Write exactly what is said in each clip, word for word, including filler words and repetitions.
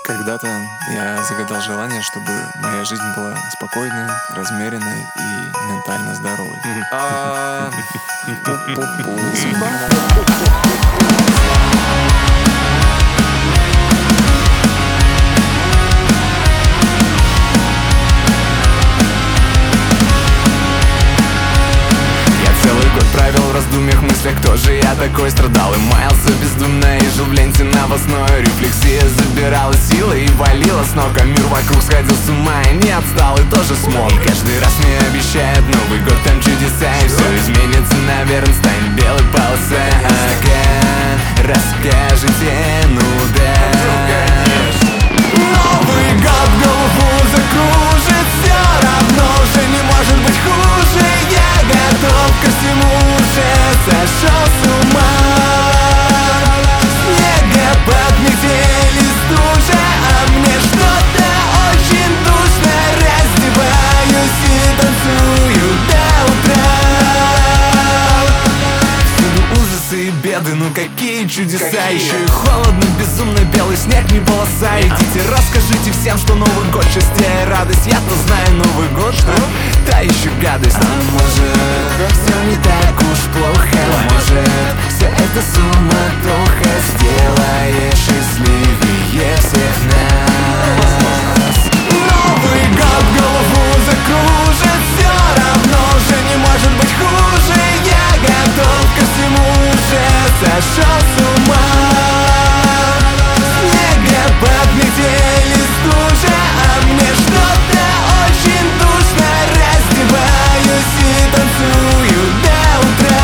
Когда-то я загадал желание, чтобы моя жизнь была спокойной, размеренной и ментально здоровой. А, пу-пу-пу. Я целый год провел в раздумьях, мыслях, кто же я такой. Страдал и маялся бездумно и жил в ленте новостной. Рефлексия забирала силы и валила с ног, а мир вокруг сходил с ума и не отстал, и тоже смог. Каждый раз мне обещают Новый год, там чудеса, и все изменится, наверное, станет белой полосой. Ага, расскажите, ну да. Новый год голову закружит, все равно уже не может быть хуже. Я готов ко всему, уже сошел с ума. Снегопад, метель и стужа, а мне что-то очень душно. Раздеваюсь и танцую до утра. Всюду ужасы и беды, ну какие чудеса. Какие? Еще и холодно, безумно белый снег, не полоса. Идите, расскажите всем, что Новый год счастье и радость. Я-то знаю, Новый год, что? Та еще гадость. А может, все не так уж плохо. Может, все это суматоха сделает счастливее всех нас. Новый год голову закружит, все равно уже не может быть хуже. Я готов ко всему, уже сошел с ума. Снегопад, метель и стужа, а мне что-то очень душно. Раздеваюсь и танцую до утра.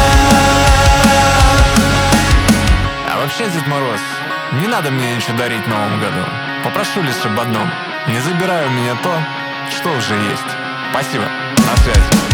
А вообще, Дед Мороз, не надо мне ничего дарить в Новом году. Попрошу лишь об одном: не забирай у меня то, что уже есть. Спасибо, на связи.